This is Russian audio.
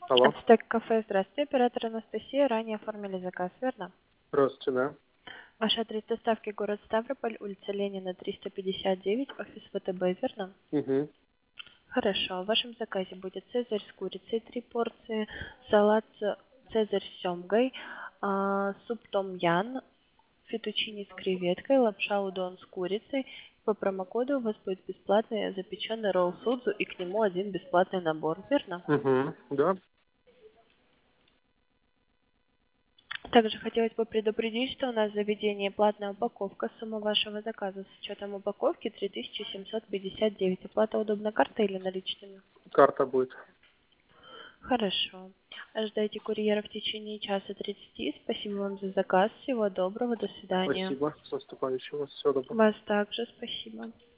Алло. Ацтек кафе, здравствуйте, оператор Анастасия, ранее оформили заказ, верно? Здравствуйте, да. Ваш адрес доставки город Ставрополь, улица Ленина, 359, офис ВТБ, верно? Угу. Хорошо, в вашем заказе будет цезарь с курицей 3 порции, салат цезарь с семгой, суп том-ян, фетучини с креветкой, лапша удон с курицей. По промокоду у вас будет бесплатный запеченный ролл судзу и к нему один бесплатный набор, верно? Угу. Да. Также хотелось бы предупредить, что у нас в заведении платная упаковка. Сумма вашего заказа с учетом упаковки 3759. Оплата удобна картой или наличными? Карта будет. Хорошо. Ожидайте курьера в течение часа 30. Спасибо вам за заказ. Всего доброго. До свидания. Спасибо. С наступающим. Всего доброго. Вас также спасибо.